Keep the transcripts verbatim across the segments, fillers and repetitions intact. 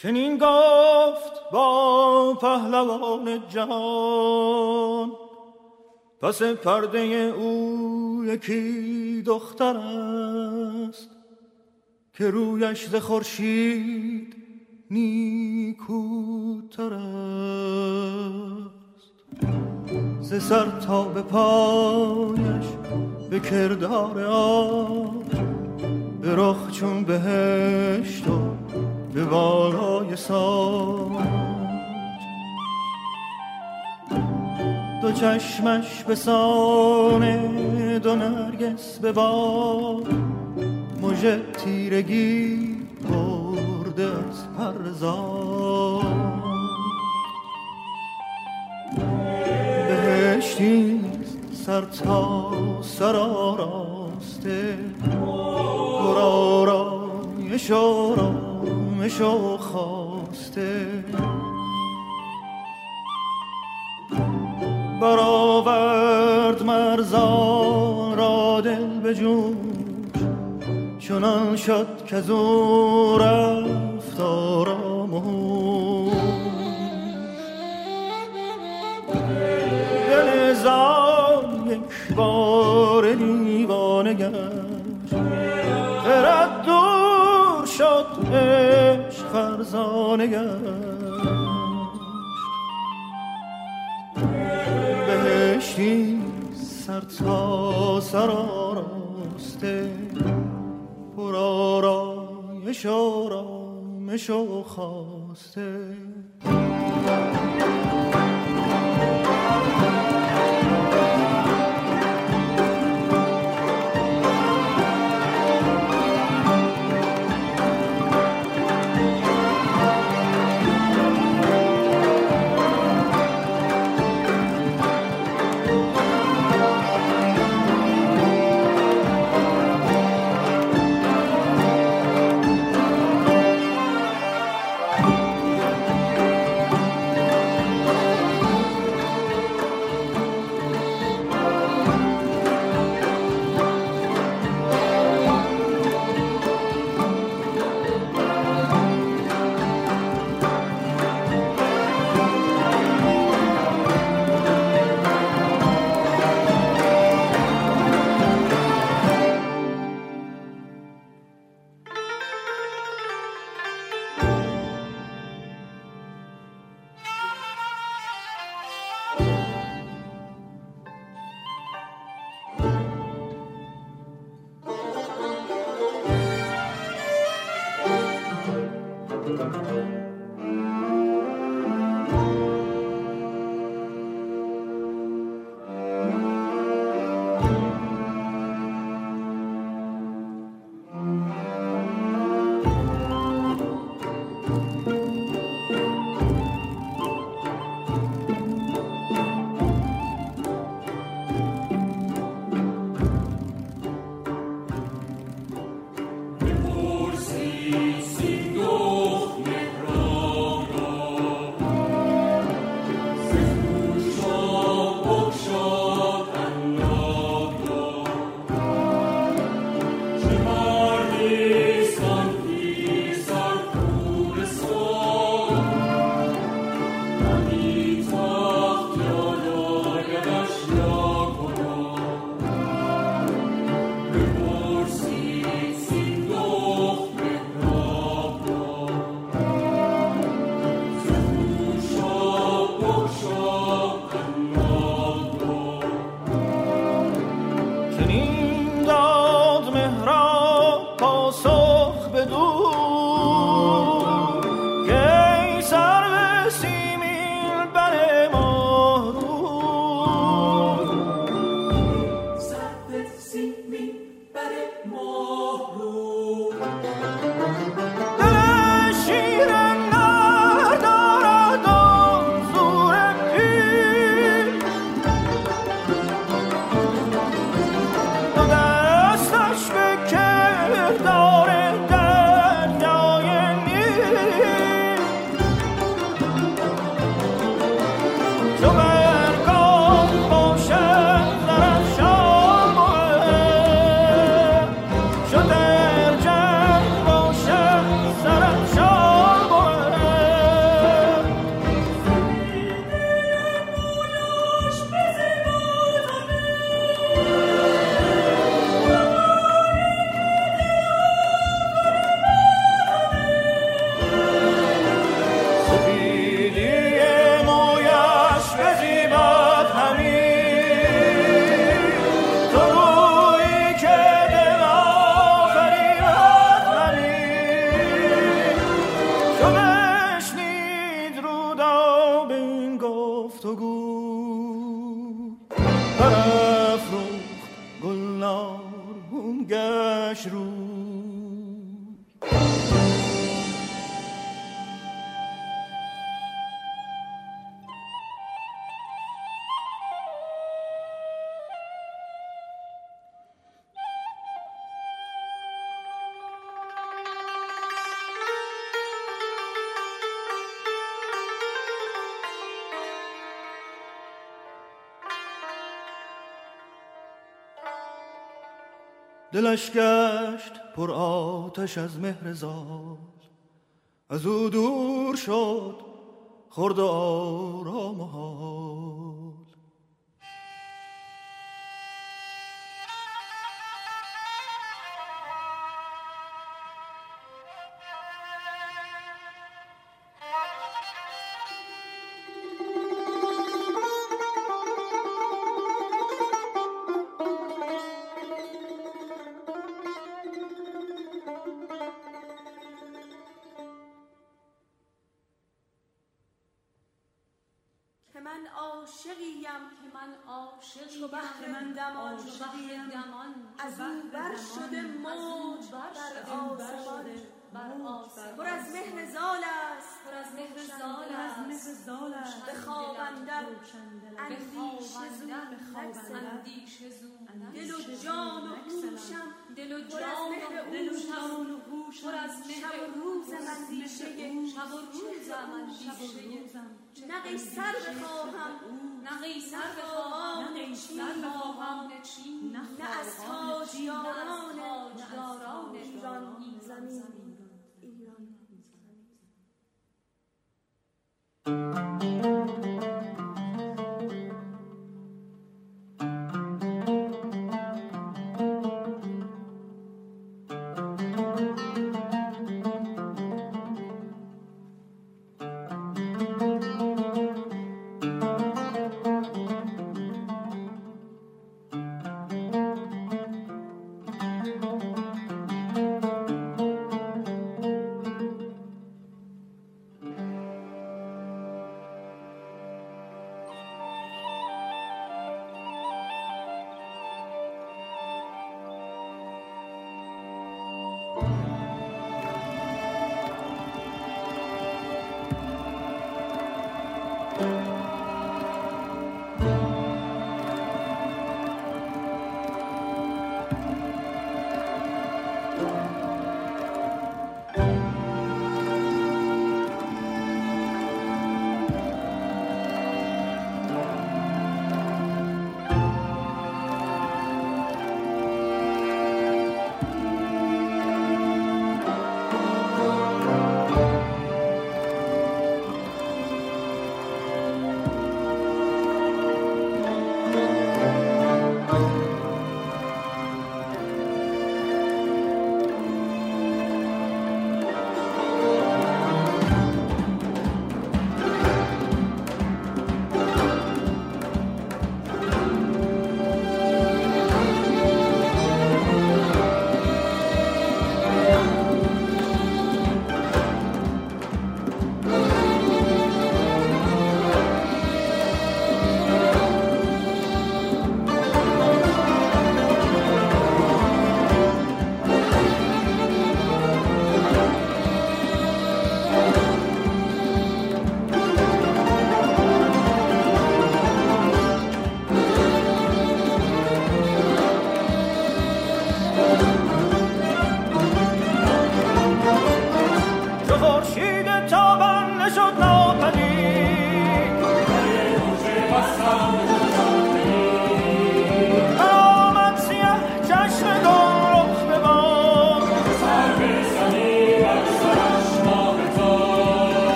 چنین گفت با پهلوان جهان، پس پرده او یکی دختر است که رویش ز خورشید نیکوتر است. ز سر تا به پایش به کردار آب، به رخ چون بهشت و به بالای ساج، دو چشمش به سان دو نرگس به باد، مژه تیرگی برده از پرزاد. بهشتیست سر تا سر آراسته، پر آرایش و آرامش و خواسته. برآورد مرزان را دل به جوش، چنان شد که زو رفت آرام و هوش. دل زان یک بار دیوانه گشت، خرد دور شد عشق فرزانه گشت. بهشتی سر تا سر آراسته، پر آرایش و آرامش و خواسته. شد در جنگ کش رو. دلش گشت پر آتش از مهر زال، از او دور شد خرد و آرام و حال. من عاشقیم که من عاشقیم چو بحر من دمان عاشقیم دمان از او بر شده موج بر آسمان بر آسمان پر از مهر زال است پر از مهر زال است به خواب اندر اندیشه زو دل و جان و هوشم دل و پر از جان و هوشم پر از شب و روزم اندیشه شب و روزم اندیشه نه قیصر بخواهم نه قیصر بخواهم نه قیصر بخواهم نه چین نه از تاجداران ایران زمین ایران.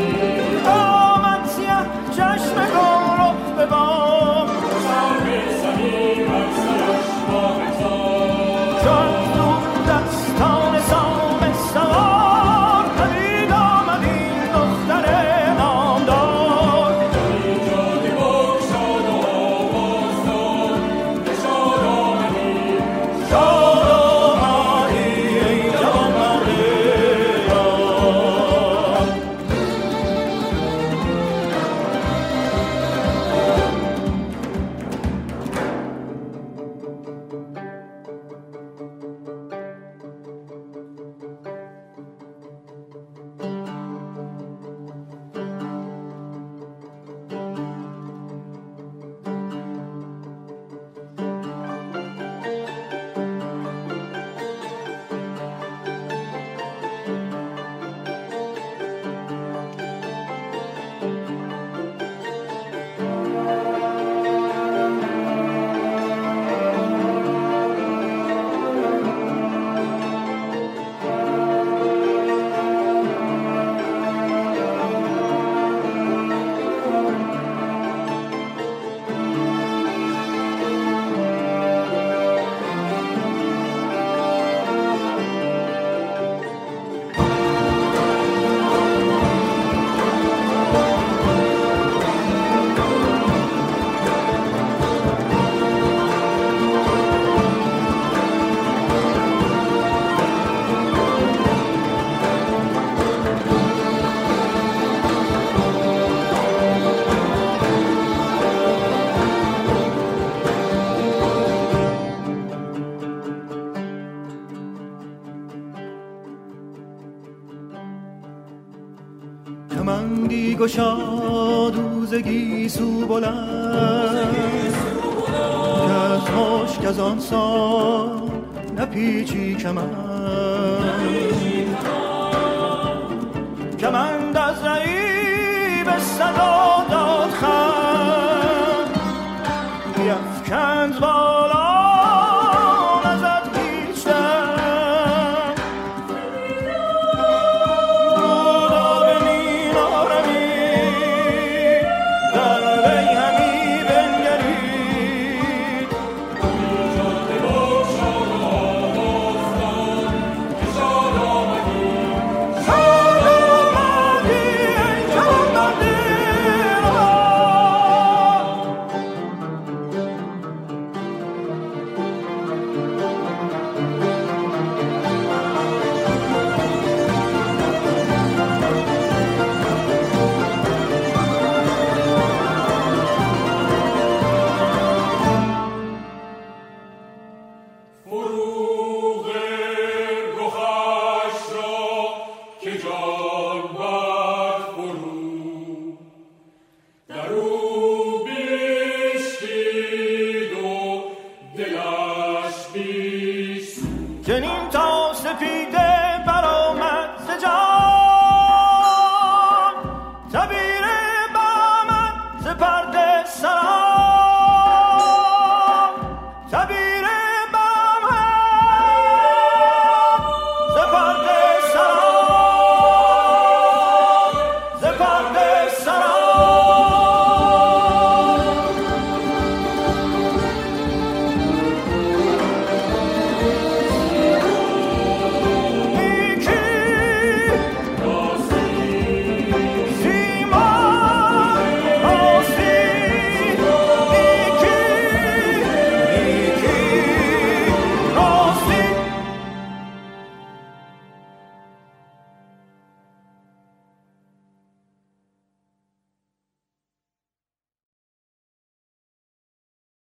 آمد سیه چشم گل رخ به بام گشاد روزگی سو بلند که از مشک از آن سان نپیچی کمند کمند از رعیب صدا داد خند بیفکند بالا